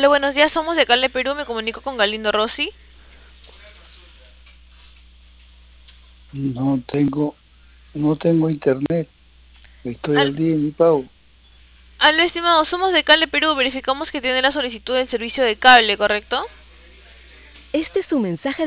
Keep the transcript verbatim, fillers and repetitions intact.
Aló, buenos días, somos de Cable Perú, me comunico con Galindo Rossi. No tengo, no tengo internet. Estoy Al- al día en mi pago. Aló, estimado, somos de Cable Perú, verificamos que tiene la solicitud del servicio de cable, ¿correcto? Este es su mensaje